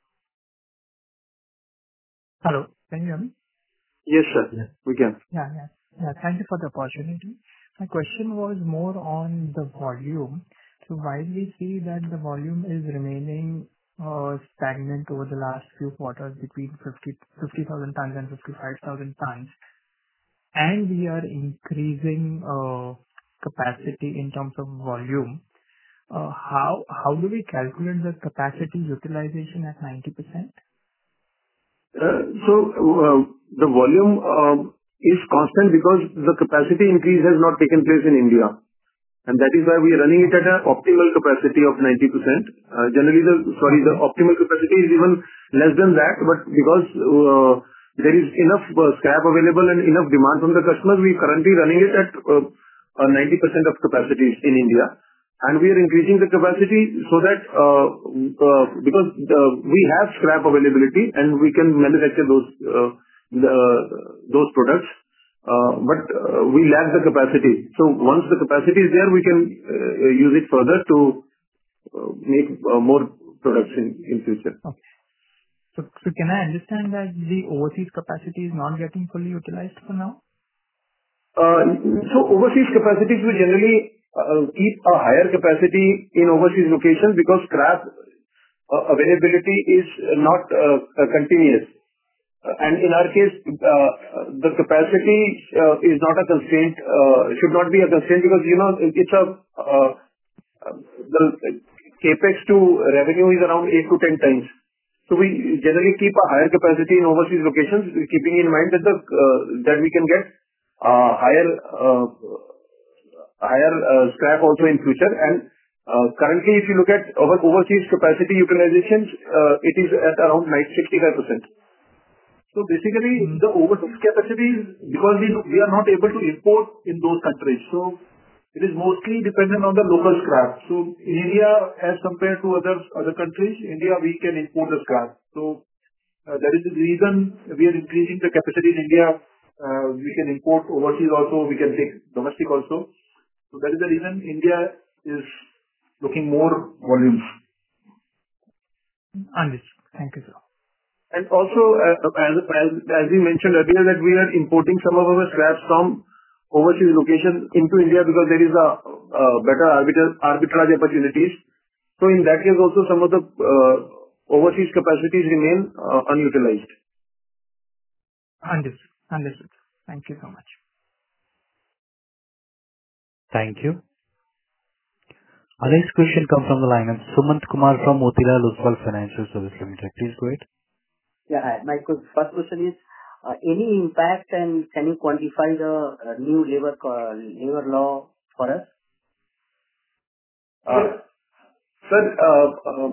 Hello, can you hear me? Yes, sir. Yes. We can. Yeah, yeah. Yeah, thank you for the opportunity. My question was more on the volume. So while we see that the volume is remaining uh, stagnant over the last few quarters between fifty fifty thousand tons and fifty-five thousand tons, and we are increasing uh, capacity in terms of volume, uh, how how do we calculate the capacity utilization at ninety percent? Uh, So uh, the volume uh, is constant because the capacity increase has not taken place in India. And that is why we are running it at an optimal capacity of ninety percent. Uh, Generally, the sorry, the optimal capacity is even less than that, but because uh, there is enough uh, scrap available and enough demand from the customers, we are currently running it at uh, uh, ninety percent of capacity in India. And we are increasing the capacity so that uh, uh, because uh, we have scrap availability and we can manufacture those uh, the, those products. Uh, but uh, we lack the capacity. So once the capacity is there, we can uh, use it further to uh, make uh, more products in in future. Okay. So, so can I understand that the overseas capacity is not getting fully utilized for now? Uh, So overseas capacities, we generally uh, keep a higher capacity in overseas locations because scrap uh, availability is not uh, uh, continuous. Uh, And in our case, uh, the capacity uh, is not a constraint, uh, should not be a constraint because, you know, it- it's a, uh, uh, the CapEx to revenue is around eight to ten times. So we generally keep a higher capacity in overseas locations, keeping in mind that the, uh, that we can get uh, higher uh, higher uh, scrap also in future. And uh, currently, if you look at our overseas capacity utilizations, uh, it is at around sixty-five percent. So basically, the overseas capacity is because we we are not able to import in those countries. So it is mostly dependent on the local scrap. So in India, as compared to other other countries, India, we can import the scrap. So uh, that is the reason we are increasing the capacity in India. Uh, We can import overseas also, we can take domestic also. So that is the reason India is looking more volumes. Understood. Thank you, sir. And also, uh, as as as we mentioned earlier, that we are importing some of our scraps from overseas locations into India because there is a uh, better arbitra- arbitrage opportunities. So in that case also, some of the uh, overseas capacities remain unutilized. Understood. Understood. Thank you so much. Thank you. Our next question comes from the line of Sumant Kumar from Motilal Oswal Financial Services Limited. Please go ahead. Yeah. Hi. My first question is, uh, any impact, and can you quantify the uh, new labor co- labor law for us? Uh, Sir, uh, uh,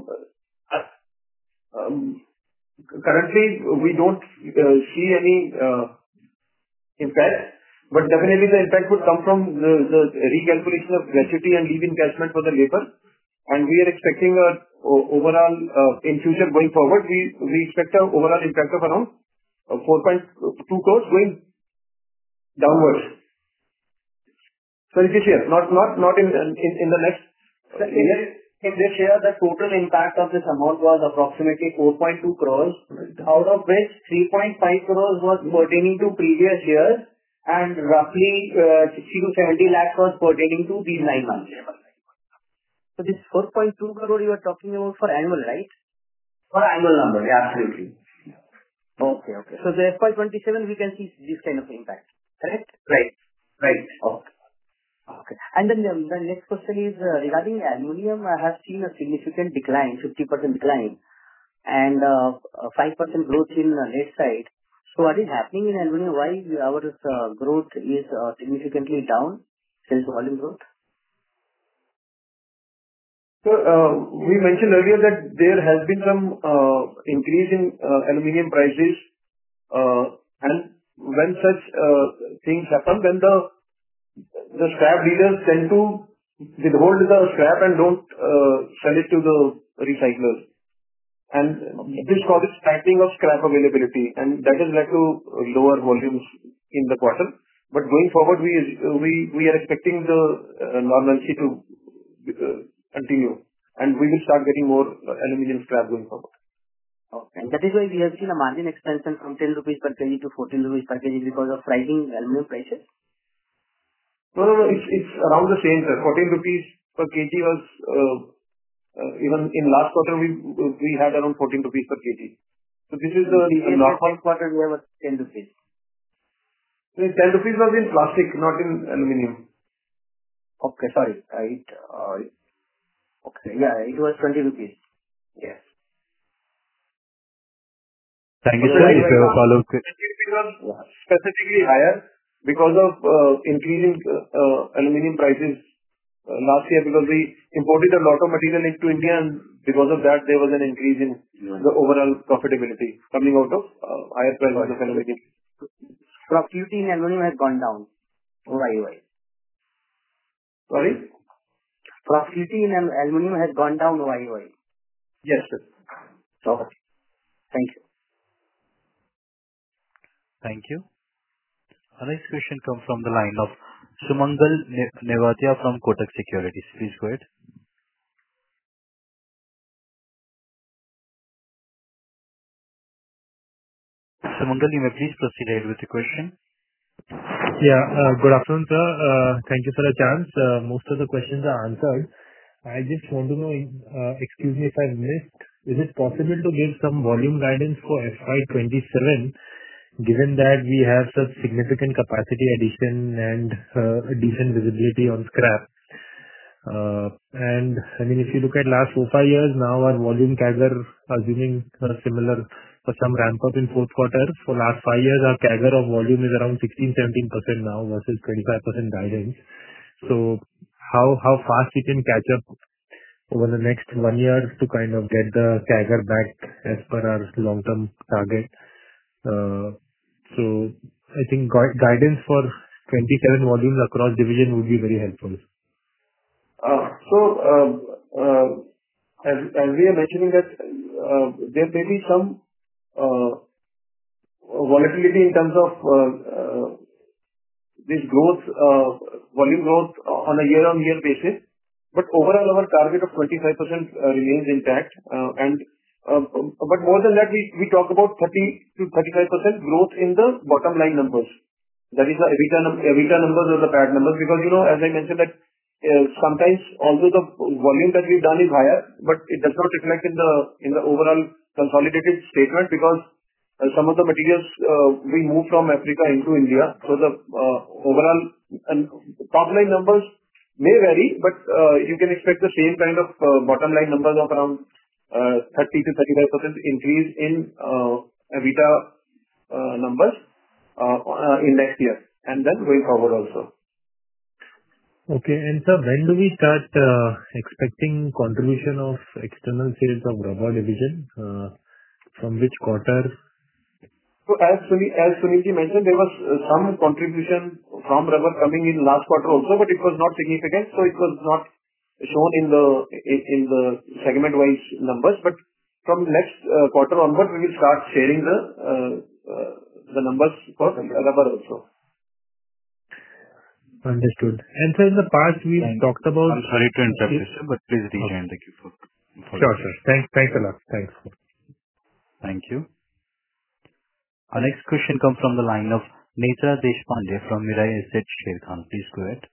um, currently we don't uh, see any uh, impact, but definitely the impact would come from the the recalculation of gratuity and leave encashment for the labor. And we are expecting a o- overall, uh, in future going forward, we we expect a overall impact of around uh, four point two crores going downwards. So this year, not not not in in in the next Sir, uh, in year. this in this year, the total impact of this amount was approximately four point two crores, out of which three point five crores was pertaining to previous years, and roughly uh, sixty to seventy lakhs was pertaining to these nine months. So this four point two crore you are talking about for annual, right? For annual number, yeah, absolutely. Okay, okay. So the F Y twenty-seven, we can see this kind of impact, correct? Right. Right. Okay. Okay. And then um, the next question is uh, regarding aluminum. I have seen a significant decline, fifty percent decline, and uh, uh, five percent growth in uh, lead side. So what is happening in aluminum? Why our uh, growth is uh, significantly down, sales volume growth? So, uh, we mentioned earlier that there has been some uh, increase in uh, aluminum prices, uh, and when such uh, things happen, then the the scrap dealers tend to withhold the scrap and don't uh, sell it to the recyclers. And this causes tightening of scrap availability, and that has led to lower volumes in the quarter. But going forward, we we we are expecting the uh, normalcy to uh, continue, and we will start getting more uh, aluminum scrap going forward. Okay. And that is why we have seen a margin expansion from ten rupees per kg to fourteen rupees per kg because of rising aluminum prices. No, no, no, it's it's around the same, sir. fourteen rupees per kg was uh, uh, even in last quarter, we we had around fourteen rupees per kg. So this is In the previous normal. year, quarter, we have ten rupees. ten rupees was in plastic, not in aluminum. Okay, sorry. Uh, it, uh, okay, yeah, it was twenty rupees. Yes. Thank you, So sir. the If you have a follow-up question. twenty rupees was specifically higher because of uh, increasing uh, uh, aluminum prices uh, last year, because we imported a lot of material into India, and because of that, there was an increase in the overall profitability coming out of uh, higher prices of aluminum. Profitability in aluminum has gone down. Why, why? Sorry? Profitability in al- aluminum has gone down. Why, why? Yes, sir. Okay. Thank you. Thank you. Our next question comes from the line of Sumangal Ne- Nevatia from Kotak Securities. Please go ahead. Sumangal, you may please proceed ahead with the question. Yeah. uh, Good afternoon, sir. Uh, Thank you for the chance. Uh, Most of the questions are answered. I just want to know, uh, excuse me if I missed, is it possible to give some volume guidance for F Y twenty-seven, given that we have such significant capacity addition and uh, a decent visibility on scrap? Uh, And I mean, if you look at last four, five years now, our volume C A G R, assuming uh, similar for some ramp up in fourth quarter, for last five years, our C A G R of volume is around sixteen, seventeen percent now versus twenty-five percent guidance. So how how fast we can catch up over the next one year to kind of get the C A G R back as per our long-term target? Uh, So I think gui- guidance for twenty-seven volumes across division would be very helpful. Uh, So, um, uh, as as we are mentioning that uh, there may be some uh, volatility in terms of uh, uh, this growth, uh, volume growth on a year-on-year basis. But overall, our target of twenty-five percent uh, remains intact. Uh, And uh, but more than that, we we talk about thirty to thirty-five percent growth in the bottom line numbers. That is the EBITDA num- EBITDA numbers or the P A T numbers, because, you know, as I mentioned, that sometimes although the volume that we've done is higher, but it does not reflect in the overall consolidated statement because some of the materials we move from Africa into India. So the overall top line numbers may vary, but you can expect the same kind of bottom line numbers of around thirty to thirty-five percent increase in EBITDA numbers in next year and then going forward also. Okay. Sir, when do we start expecting contribution of external sales of rubber division? From which quarter? As Sunil mentioned, there was some contribution from rubber coming in last quarter also, but it was not significant, so it was not shown in the segment-wise numbers. From next quarter onward, we will start sharing the numbers for rubber also. Understood. Sir, in the past we've talked about. I'm sorry to interrupt you, sir, but please rejoin the queue for. Sure, sir. Thanks a lot. Thanks. Thank you. Our next question comes from the line of Netra Deshpande from Mirae Asset Sharekhan. Please go ahead.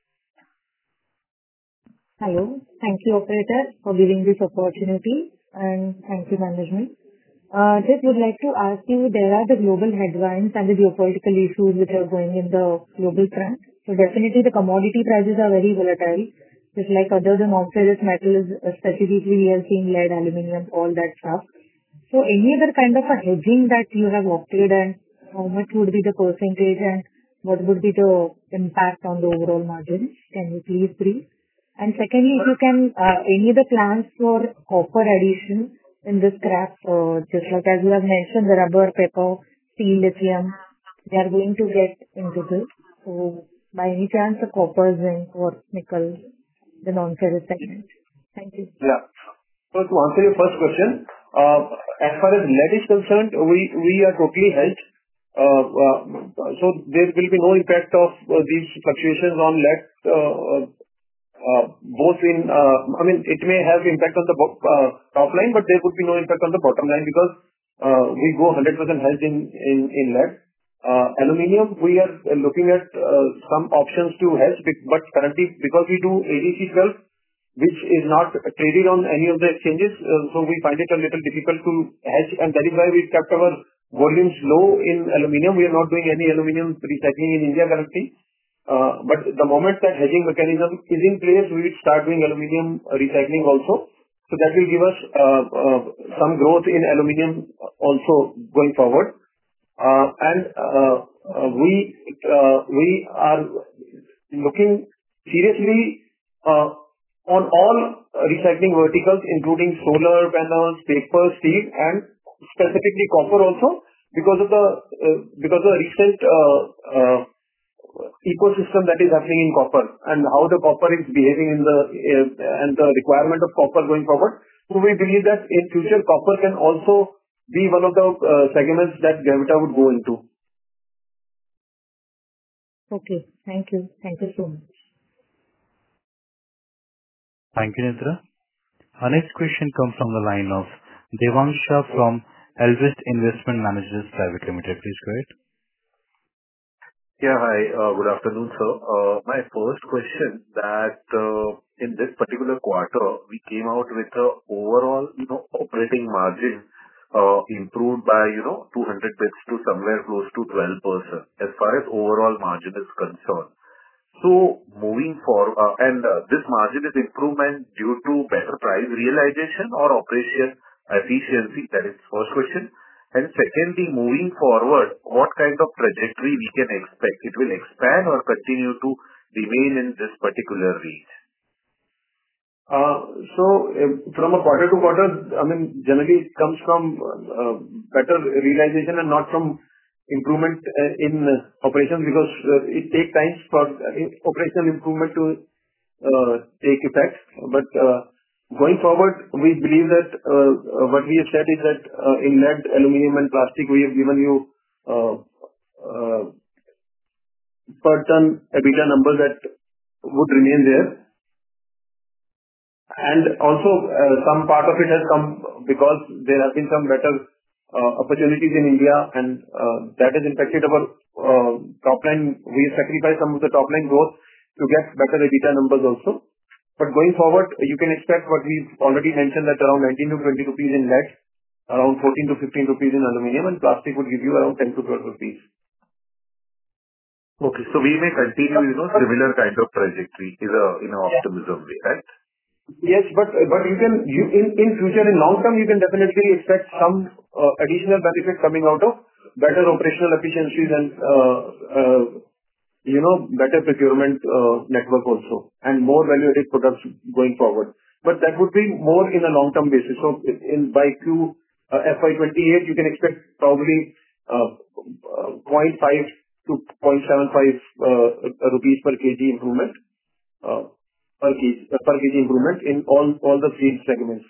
Hello. Thank you, operator, for giving this opportunity, and thank you, management. Just would like to ask you, there are the global headlines and the geopolitical issues which are going in the global front. Definitely the commodity prices are very volatile. Just like other than non-ferrous metals, specifically we are seeing lead, aluminum, all that stuff. Any other kind of a hedging that you have opted, and how much would be the percentage and what would be the impact on the overall margins? Can you please brief? Secondly, if you can, any other plans for copper addition in this scrap, just like as you have mentioned, the rubber, paper, steel, lithium, they are going to get into this. By any chance, the copper, zinc or nickel, the non-ferrous segment. Thank you. Yeah. To answer your first question, as far as lead is concerned, we are totally hedged. There will be no impact of these fluctuations on lead. It may have impact on the top line, but there would be no impact on the bottom line because we go one hundred percent hedged in lead. Aluminum, we are looking at some options to hedge, but currently because we do A D C twelve, which is not traded on any of the exchanges, so we find it a little difficult to hedge, and that is why we kept our volumes low in aluminum. We are not doing any aluminum recycling in India currently. The moment that hedging mechanism is in place, we will start doing aluminum recycling also. That will give us some growth in aluminum also going forward. We are looking seriously on all recycling verticals, including solar panels, paper, steel, and specifically copper also because of the recent ecosystem that is happening in copper and how the copper is behaving and the requirement of copper going forward. We believe that in future, copper can also be one of the segments that Gravita would go into. Okay. Thank you. Thank you so much. Thank you, Netra. Our next question comes from the line of Devang Shah from Elvest Investment Managers Private Limited. Please go ahead. Yeah. Hi. Good afternoon, sir. My first question that in this particular quarter, we came out with the overall operating margin improved by two hundred basis points to somewhere close to twelve percent as far as overall margin is concerned. Moving forward, and this margin is improvement due to better price realization or operation efficiency? That is first question. Secondly, moving forward, what kind of trajectory we can expect? It will expand or continue to remain in this particular range? From a quarter to quarter, generally it comes from better realization and not from improvement in operations because it takes time for operational improvement to take effect. Going forward, we believe that what we have said is that in lead, aluminum, and plastic, we have given you per ton EBITDA numbers that would remain there. Also, some part of it has come because there have been some better opportunities in India, and that has impacted our top line. We have sacrificed some of the top line growth to get better EBITDA numbers also. Going forward, you can expect what we've already mentioned, that around nineteen to twenty rupees in lead, around fourteen to fifteen rupees in aluminum, and plastic would give you around ten to twelve rupees. Okay. We may continue, you know, similar kind of trajectory is a, in an optimism way, right? Yes, but you can, you in future, in long term, you can definitely expect some additional benefit coming out of better operational efficiencies and, you know, better procurement network also, and more value-added products going forward. That would be more in a long-term basis. In by Q F Y twenty-eight, you can expect probably zero point five to zero point seven five rupees per kg improvement, per kg improvement in all the three segments.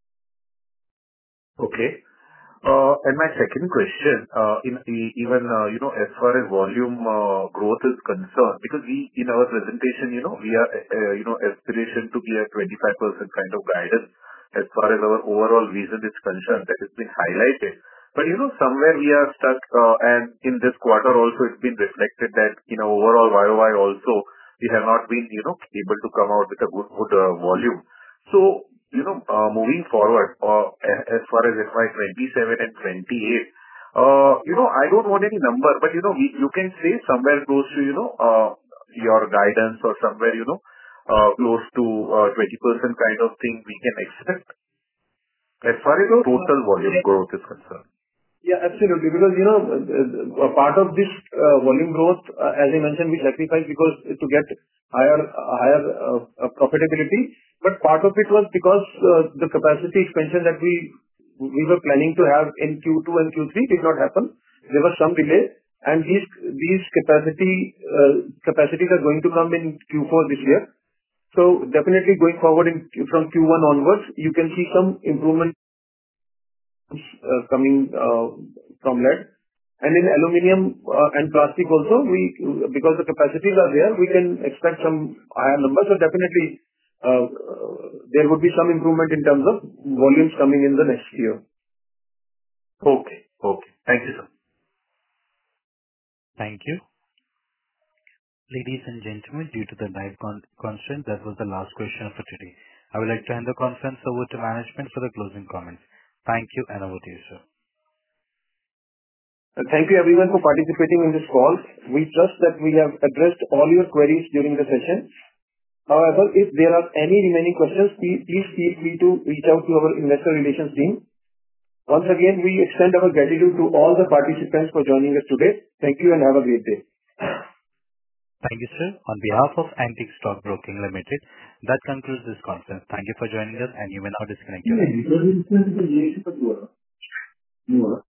Okay. My second question, in even, you know, as far as volume growth is concerned, because we, in our presentation, you know, we are, you know, aspiration to be a twenty-five percent kind of guidance as far as our overall vision is concerned, that has been highlighted. You know, somewhere we are stuck, and in this quarter also it's been reflected that, you know, overall Y O Y also, we have not been, you know, able to come out with a good volume. You know, moving forward, as far as F Y twenty-seven and twenty-eight, you know, I don't want any number, but, you know, you can say somewhere close to, you know, your guidance or somewhere, you know, close to twenty percent kind of thing we can expect as far as the total volume growth is concerned. Yeah, absolutely. Because, you know, a part of this volume growth, as I mentioned, we sacrificed because to get higher profitability. Part of it was because the capacity expansion that we were planning to have in Q two and Q three did not happen. There was some delay, and these capacities are going to come in Q four this year. Definitely going forward from Q one onwards, you can see some improvement coming from lead. In aluminum and plastic also, because the capacities are there, we can expect some higher numbers. Definitely, there would be some improvement in terms of volumes coming in the next year. Okay. Okay. Thank you, sir. Thank you. Ladies and gentlemen, due to the time constraint, that was the last question for today. I would like to hand the conference over to management for the closing comments. Thank you, and over to you, sir. Thank you everyone for participating in this call. We trust that we have addressed all your queries during the session. However, if there are any remaining questions, please feel free to reach out to our investor relations team. Once again, we extend our gratitude to all the participants for joining us today. Thank you and have a great day. Thank you, sir. On behalf of Antique Stock Broking Limited, that concludes this conference. Thank you for joining us, and you may now disconnect your line.